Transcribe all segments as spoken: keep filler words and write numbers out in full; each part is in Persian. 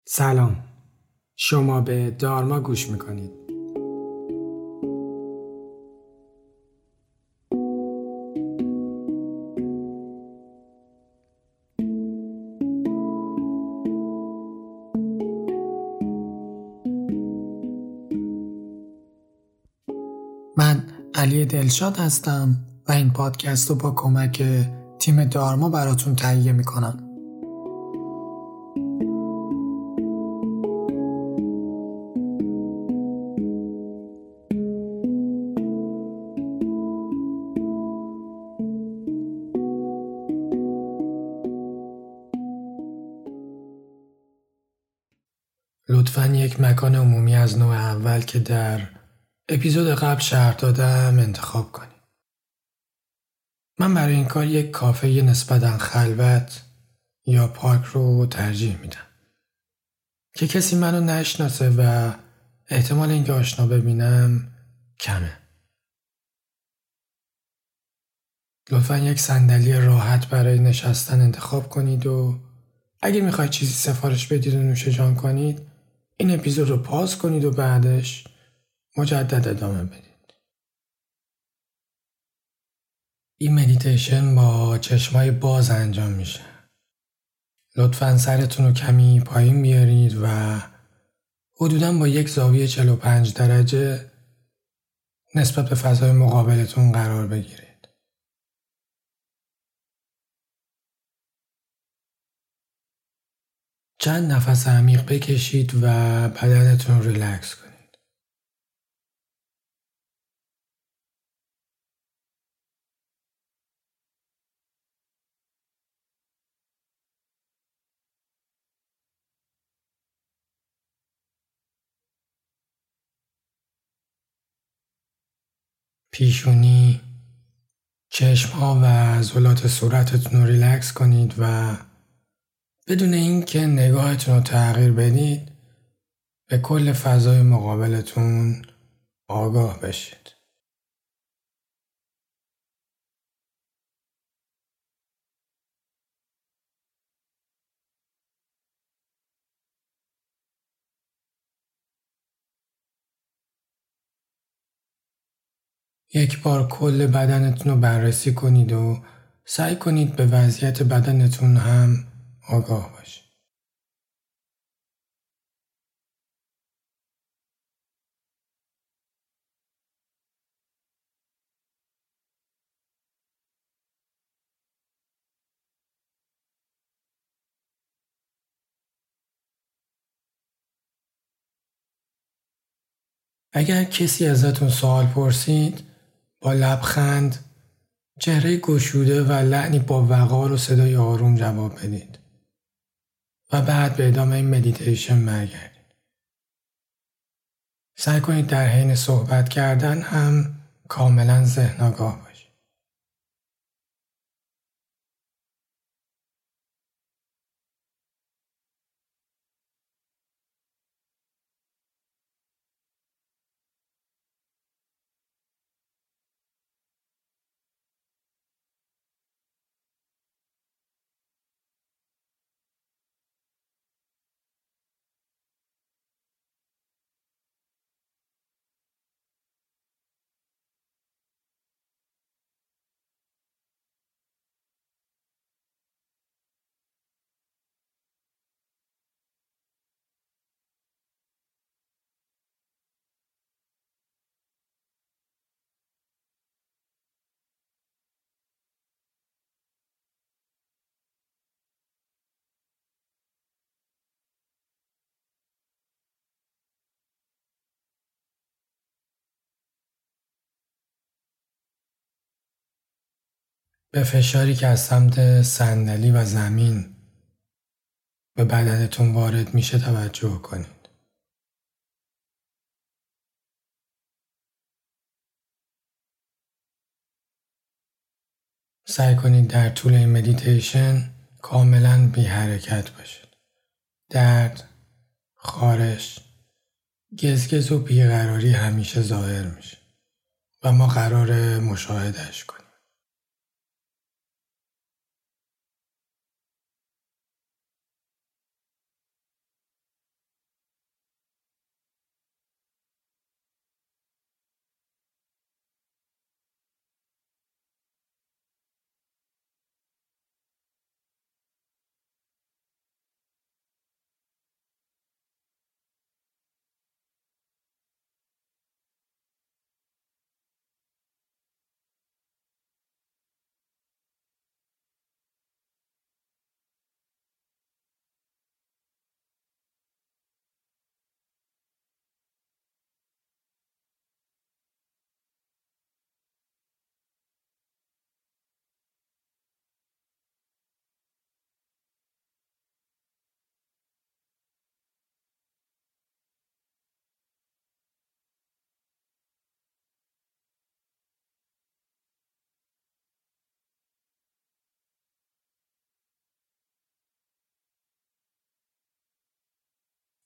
سلام. شما به دارما گوش میکنید. من علی دلشاد هستم و این پادکست رو با کمک تیم دارما براتون تهیه میکنم. لطفاً یک مکان عمومی از نوع اول که در اپیزود قبل شرح دادم انتخاب کنید. من برای این کار یک کافه نسبتاً خلوت یا پارک رو ترجیح میدم که کسی منو نشناسه و احتمال اینکه آشنا ببینم کمه. لطفاً یک صندلی راحت برای نشستن انتخاب کنید و اگه میخواید چیزی سفارش بدید و نوش جان کنید این اپیزود رو پاز کنید و بعدش مجدد ادامه بدید. این مدیتیشن با چشمای باز انجام میشه. لطفاً سرتون رو کمی پایین بیارید و حدوداً با یک زاویه چهل و پنج درجه نسبت به فضای مقابلتون قرار بگیرید. چند نفس عمیق بکشید و بدنتون رو ریلکس کنید. پیشونی، چشم‌ها و عضلات صورتتون رو ریلکس کنید و بدون اینکه نگاهتون رو تغییر بدید به کل فضای مقابلتون آگاه بشید. یک بار کل بدنتون رو بررسی کنید و سعی کنید به وضعیت بدنتون هم آگاه باشید. اگر کسی ازتون سوال پرسید با لبخند، چهره گشوده و لحنی با وقار و صدای آروم جواب بدید و بعد به ادامه این مدیتیشن برگردید. سعی کنید در حین صحبت کردن هم کاملا ذهن آگاه باشید. به فشاری که از سمت صندلی و زمین به بدنتون وارد میشه توجه کنید. سعی کنید در طول این مدیتیشن کاملا بی حرکت باشید. درد، خارش، گزگز و بیقراری همیشه ظاهر میشه و ما قراره مشاهدهش کنیم.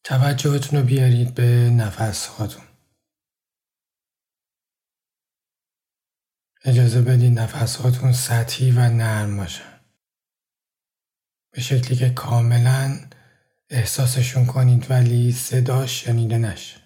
توجهتون رو بیارید به نفس هاتون. اجازه بدید نفس هاتون سطحی و نرم باشن. به شکلی که کاملا احساسشون کنید ولی صداش شنیده نشه.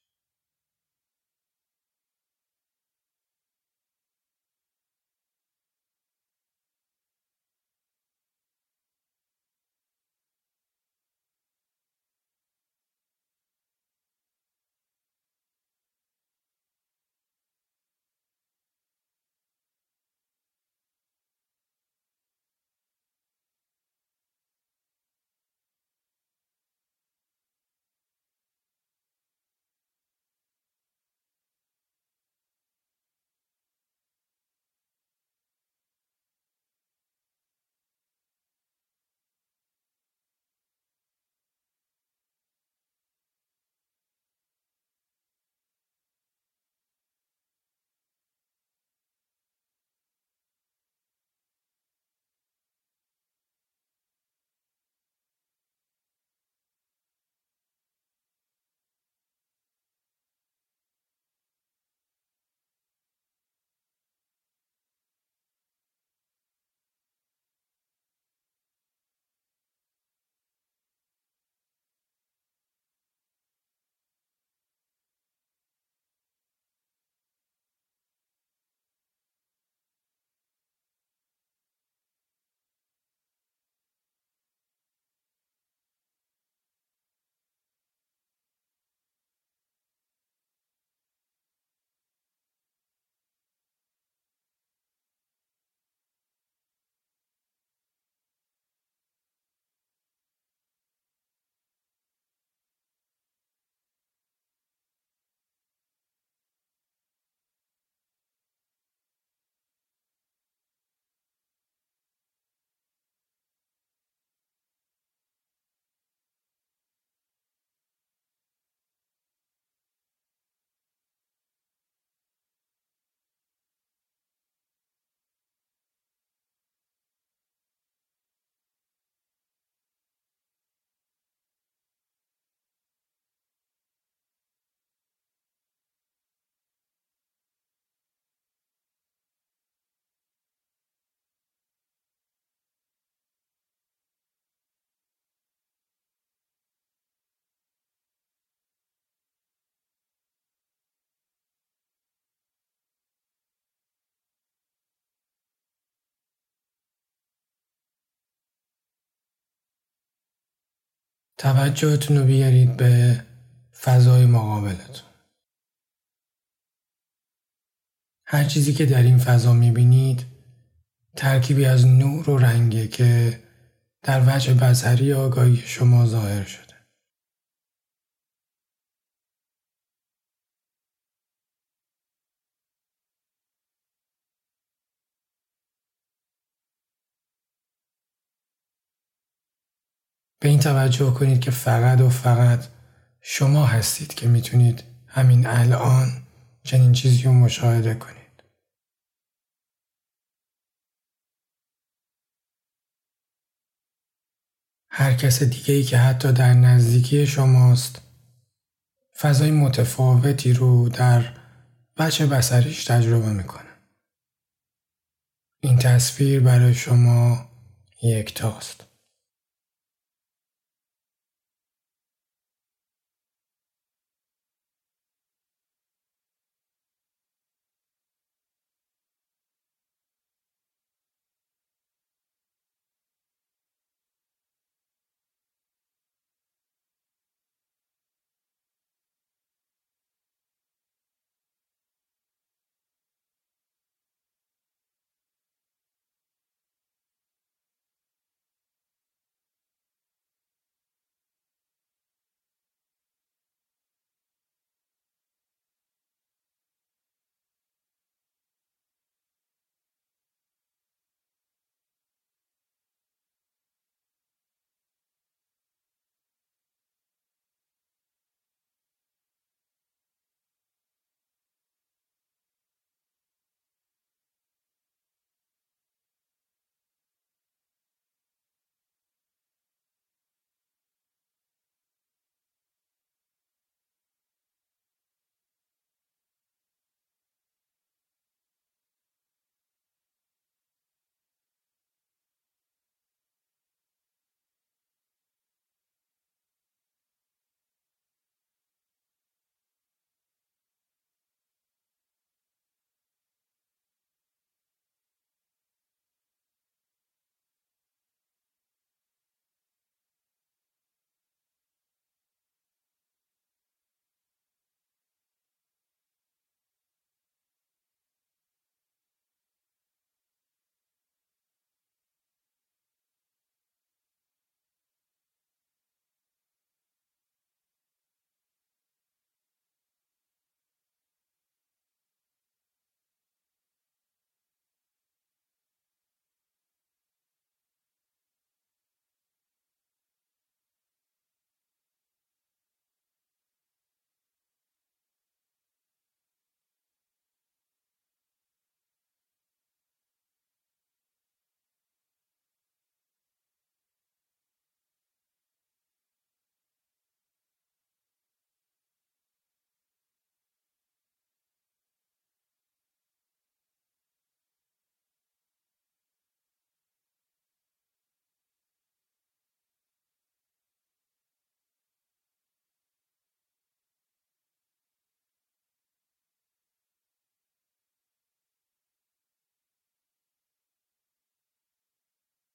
توجهتون رو بیارید به فضای مقابلتون. هر چیزی که در این فضا میبینید ترکیبی از نور و رنگه که در وجه بصری آگاهی شما ظاهر شده. به این توجه کنید که فقط و فقط شما هستید که میتونید همین الان چنین چیزی رو مشاهده کنید. هر کس دیگه‌ای که حتی در نزدیکی شماست فضای متفاوتی رو در وجه بصریش تجربه میکنه. این تصویر برای شما یکتاست.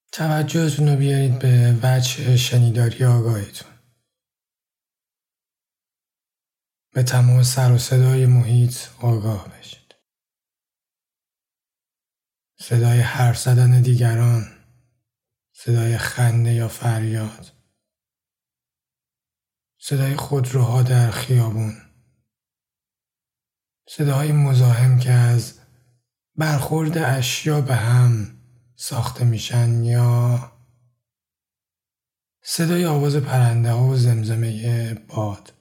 توجهتون رو بیارید به وجه شنیداری آگاهیتون. به تمام سر و صدای محیط آگاه بشید. صدای حرف زدن دیگران، صدای خنده یا فریاد، صدای خودروها در خیابون، صداهای مزاحم که از برخورد اشیا به هم ساخته میشن یا صدای آواز پرنده ها و زمزمه باد.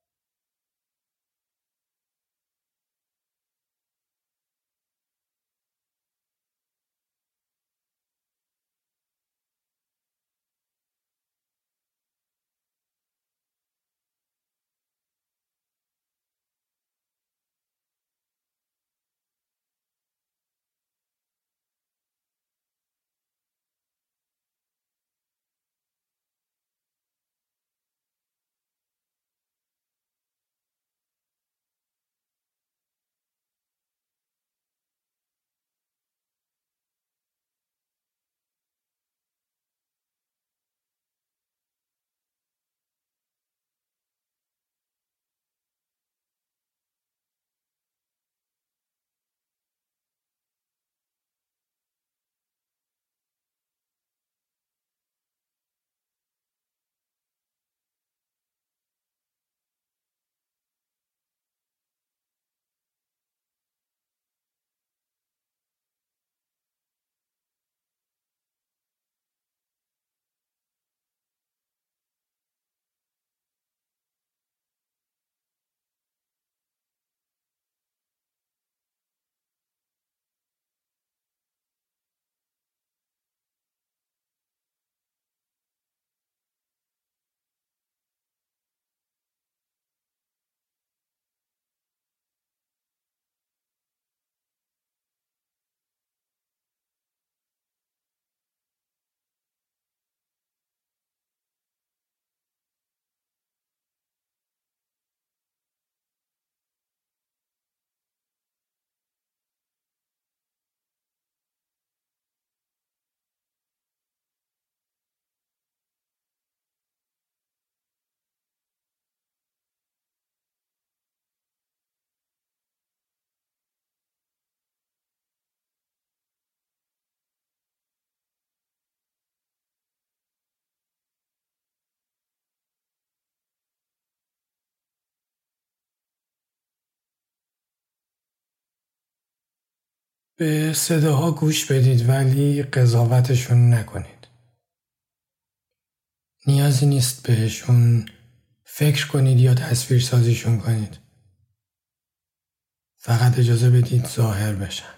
به صداها گوش بدید ولی قضاوتشون نکنید. نیازی نیست بهشون فکر کنید یا تصویر سازیشون کنید. فقط اجازه بدید ظاهر بشن.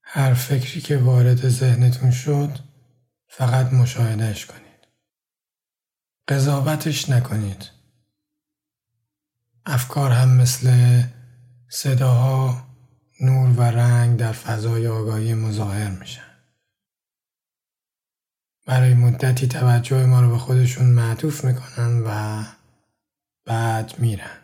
هر فکری که وارد ذهنتون شد فقط مشاهدهش کنید. قضاوتش نکنید. افکار هم مثل صداها نور و رنگ در فضای آگاهی مظاهر میشن. برای مدتی توجه ما رو به خودشون معطوف میکنن و بعد میرن.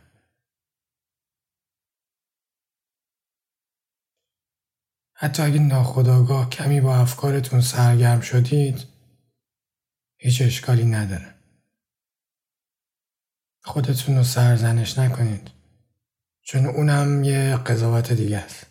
حتی اگه ناخودآگاه کمی با افکارتون سرگرم شدید، هیچ اشکالی نداره. خودتون رو سرزنش نکنید، چون اونم یه قضاوت دیگه است.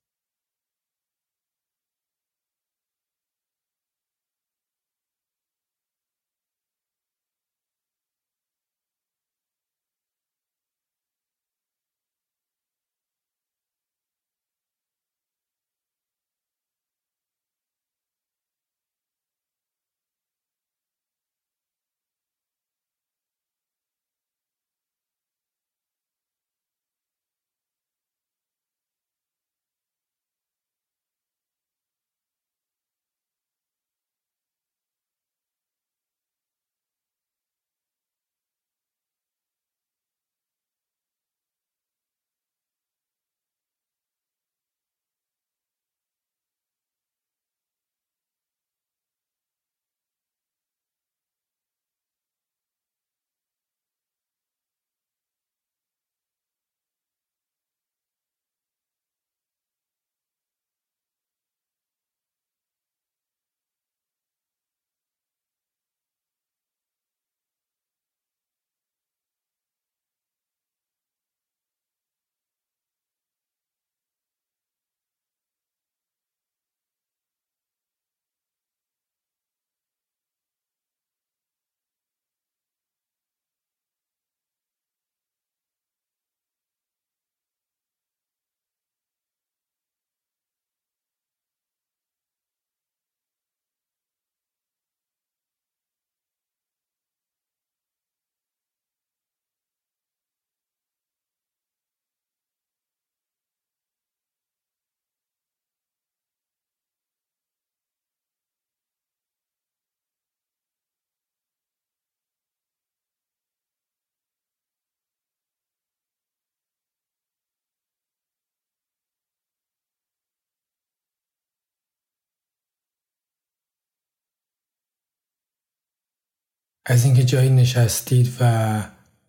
از اینکه جایی نشستید و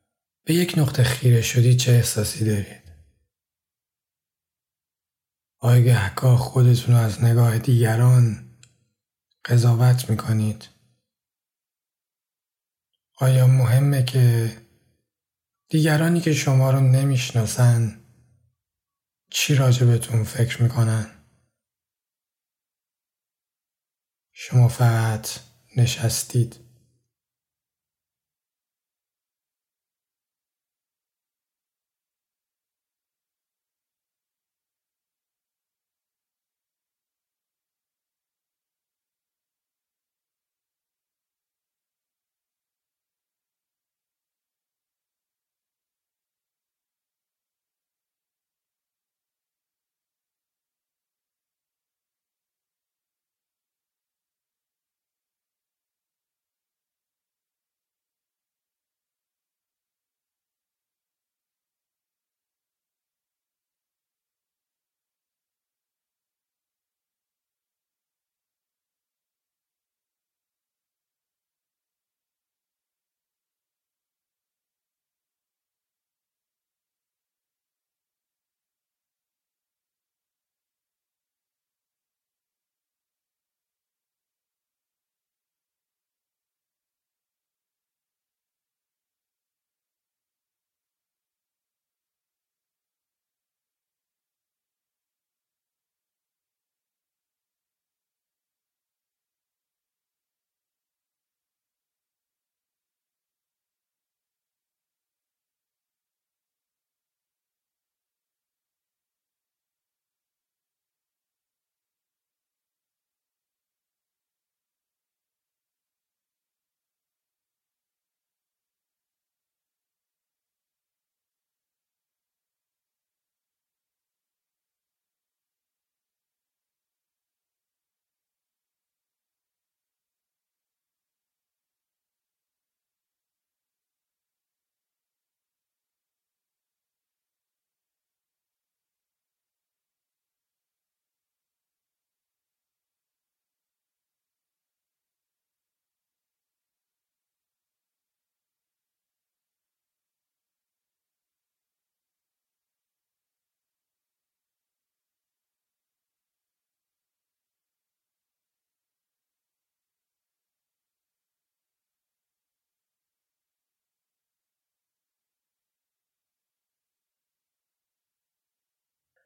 به یک نقطه خیره شدید چه احساسی دارید؟ آیا گهگاه خودتون رو از نگاه دیگران قضاوت میکنید؟ آیا مهمه که دیگرانی که شما رو نمیشناسن چی راجبتون فکر میکنن؟ شما فقط نشستید.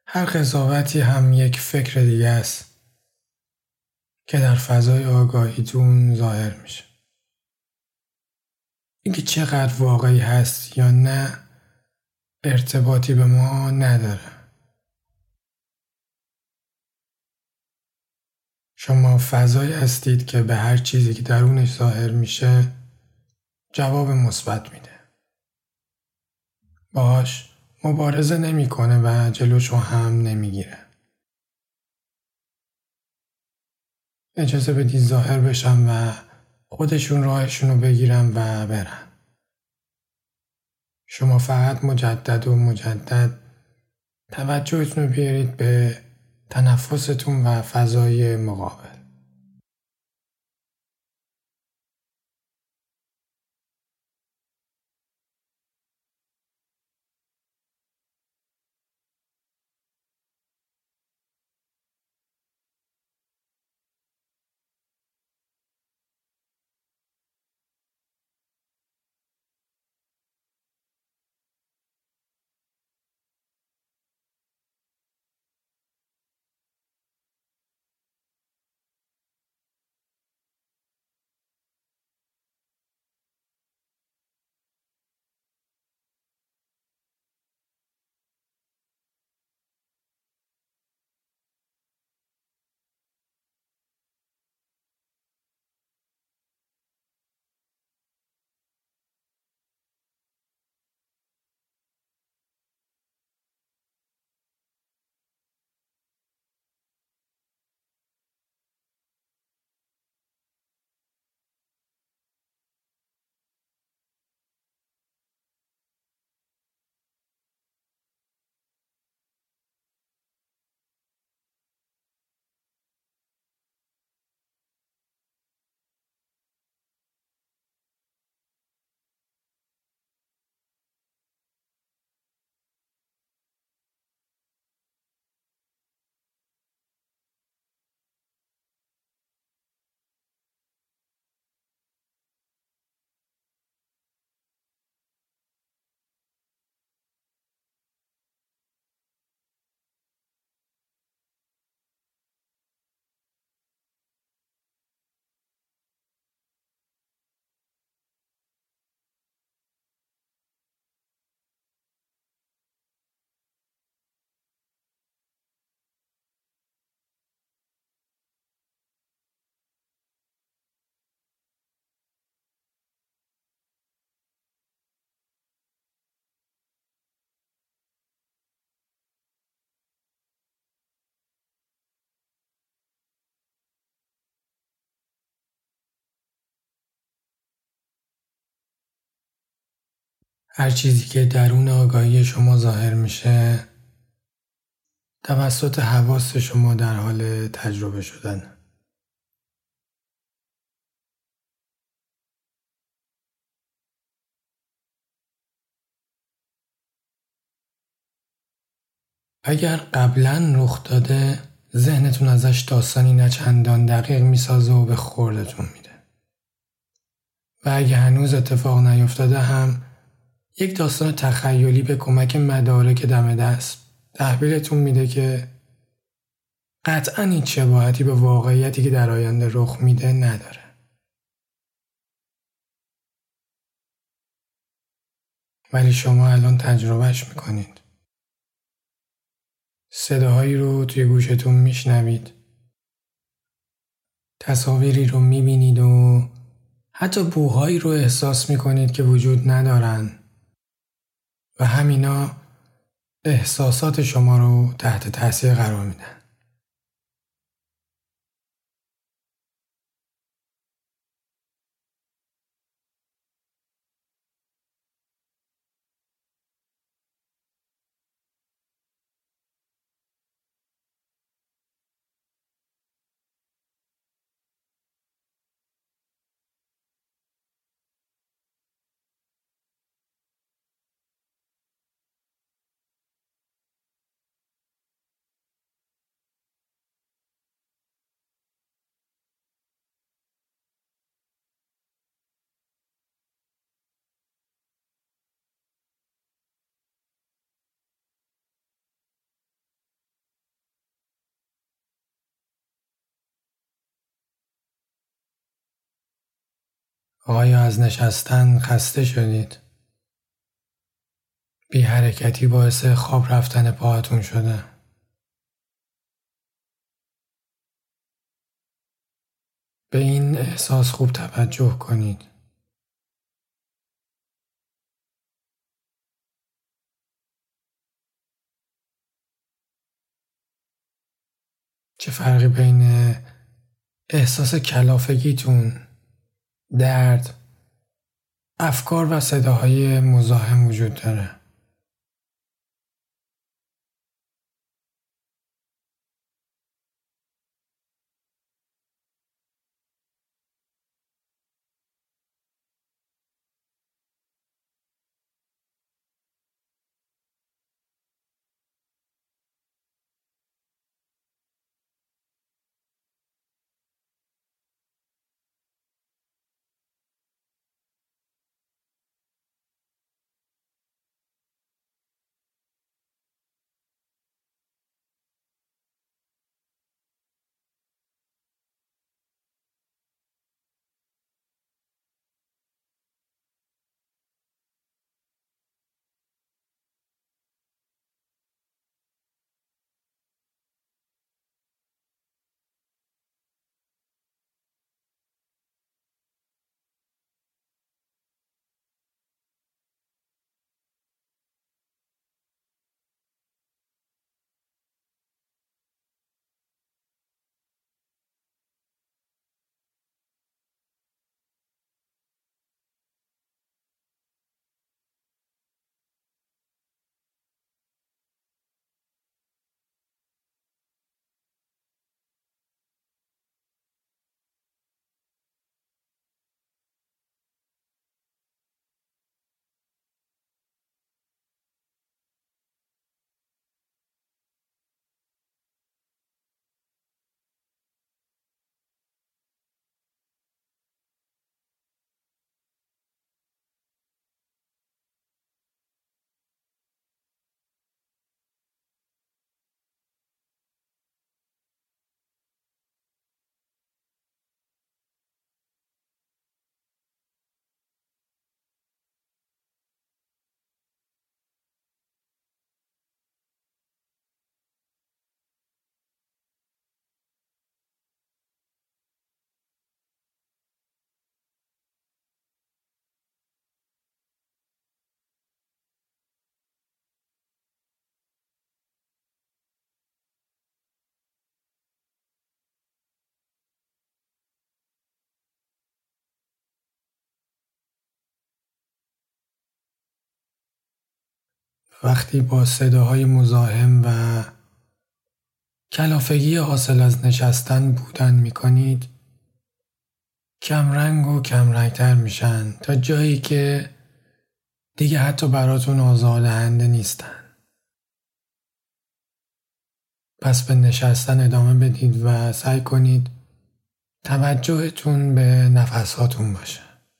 هر قضاوتی هم یک فکر دیگه است که در فضای آگاهیتون ظاهر میشه. اینکه چقدر واقعی هست یا نه ارتباطی به ما نداره. شما فضایی هستید که به هر چیزی که درونش ظاهر میشه جواب مثبت میده. باهاش مبارزه نمیکنه و جلوشو هم نمیگیره. اجازه بدید ظاهر بشن و خودشون راهشون رو بگیرن و برن. شما فقط مجدد و مجدد توجهتون رو بیارید به تنفستون و فضای مقابل. هر چیزی که درون آگاهی شما ظاهر میشه توسط حواس شما در حال تجربه شدن. اگر قبلا رخ داده ذهنتون ازش داستانی نه چندان دقیق میسازه و به خوردتون میده. و اگه هنوز اتفاق نیفتاده هم یک داستان تخیلی به کمک مدارک دم دست تحویلتون میده که قطعاً هیچ شباهتی به واقعیتی که در آینده رخ میده نداره. ولی شما الان تجربهش میکنید. صداهایی رو توی گوشتون میشنوید. تصاویری رو میبینید و حتی بوهایی رو احساس میکنید که وجود ندارن و همینا احساسات شما رو تحت تاثیر قرار میدن. آیا از نشستن خسته شدید؟ بی حرکتی باعث خواب رفتن پاهاتون شده. به این احساس خوب توجه کنید. چه فرقی بین احساس کلافگیتون، درد، افکار و صداهای مزاحم وجود داره؟ وقتی با صداهای مزاحم و کلافگی حاصل از نشستن بودن میکنید، کمرنگ و کمرنگتر میشن تا جایی که دیگه حتی براتون آزاردهنده نیستن. پس به نشستن ادامه بدید و سعی کنید توجهتون به نفساتون باشه.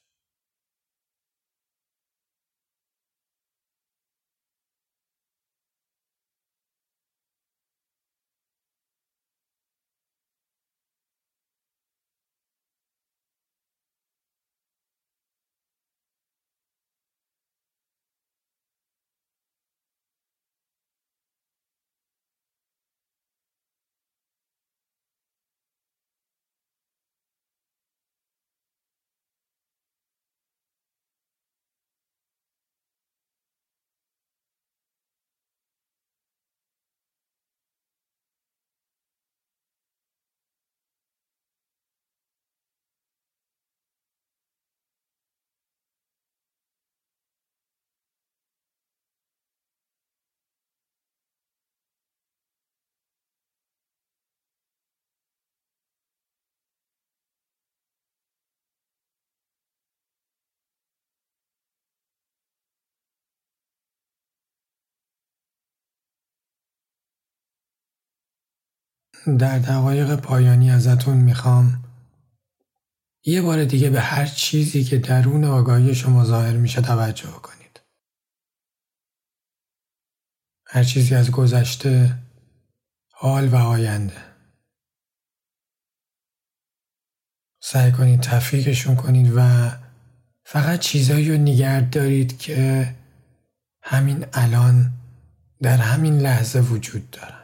در دقایق پایانی ازتون میخوام یه بار دیگه به هر چیزی که درون آگاهی شما ظاهر میشه توجه کنید. هر چیزی از گذشته، حال و آینده. سعی کنید تفکیکشون کنید و فقط چیزایی رو نگه دارید که همین الان در همین لحظه وجود دارن.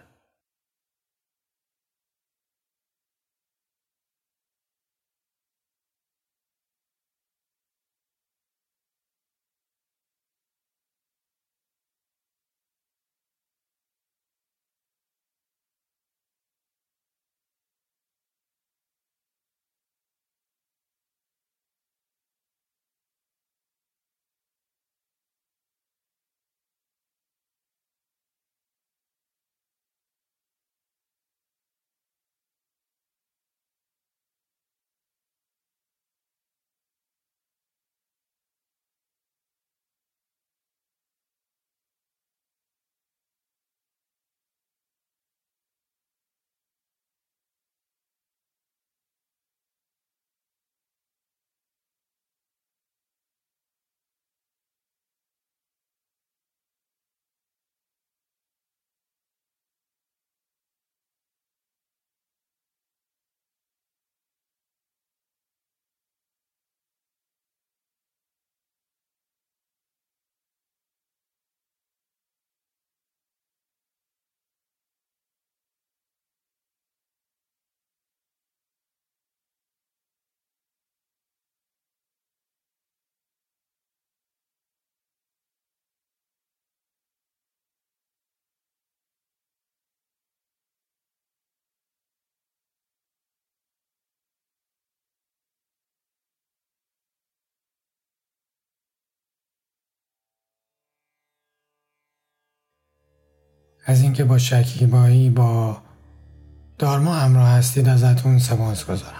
از اینکه با شکیبایی با دارما همراه هستید ازتون سپاسگزارم.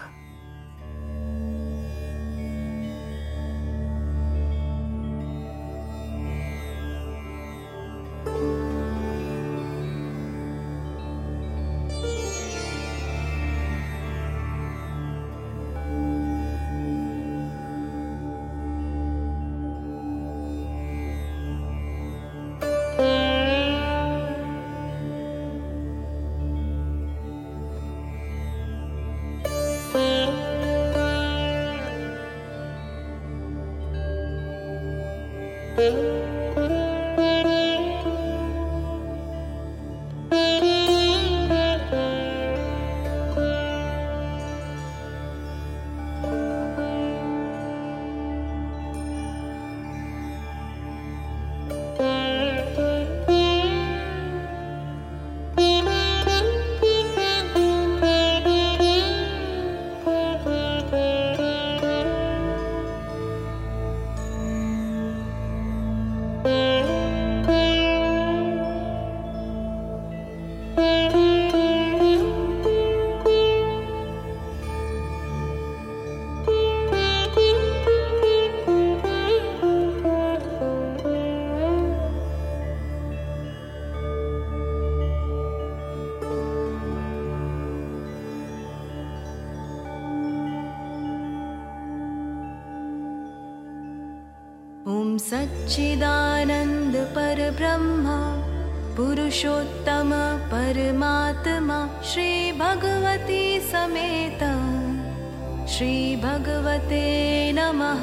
ओम सच्चिदानंद परब्रह्म पुरुषोत्तम परमात्मा श्री भगवती समेत श्री भगवते नमः।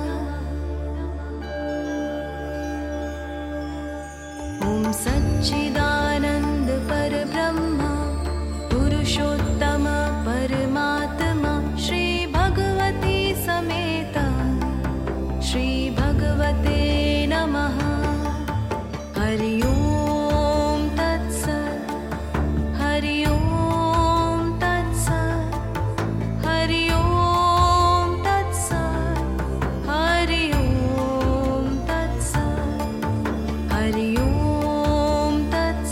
ओम सच्चिदानंद परब्रह्म पुरुषोत्तम परमात्मा श्री भगवती समेत श्री भगवते नमः। हरि ओम तत्सत् हरि ओम तत्सत् हरि ओम तत्सत् हरि ओम तत्सत् हरि ओम तत्सत्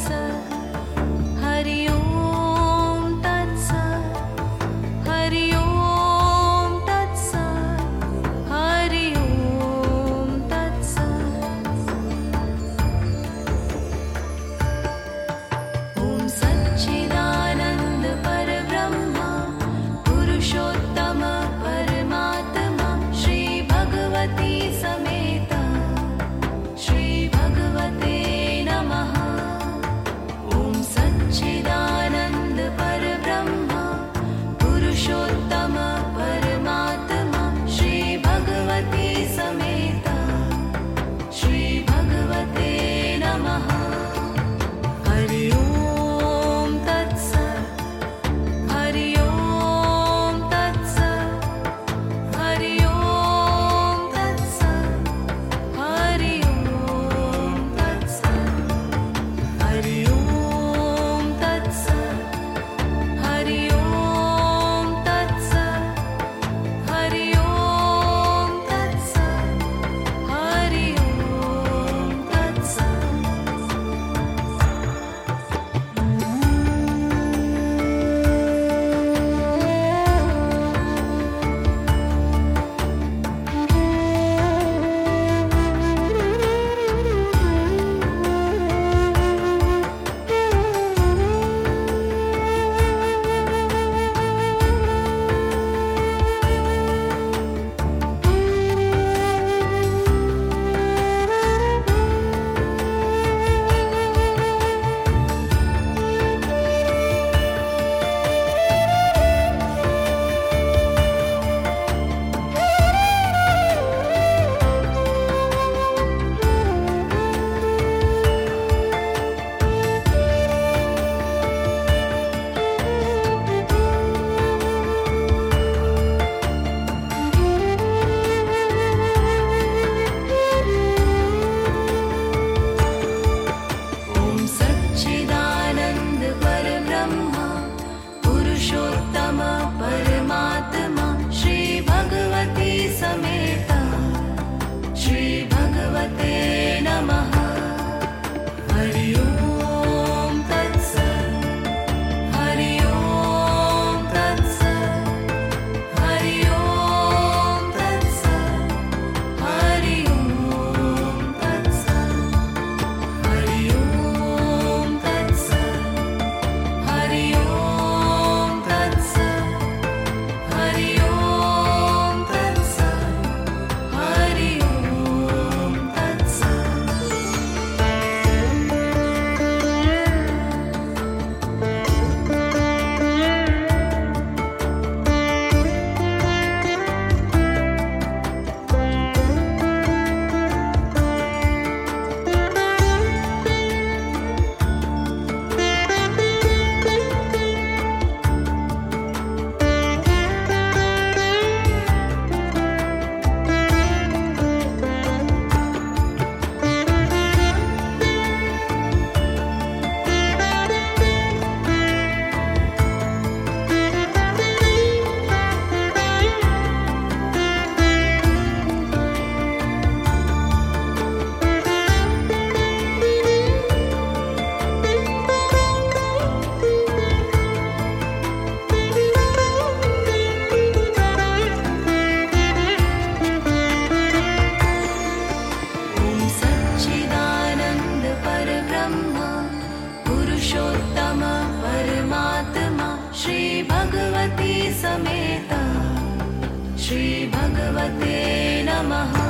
श्री भगवते नमः।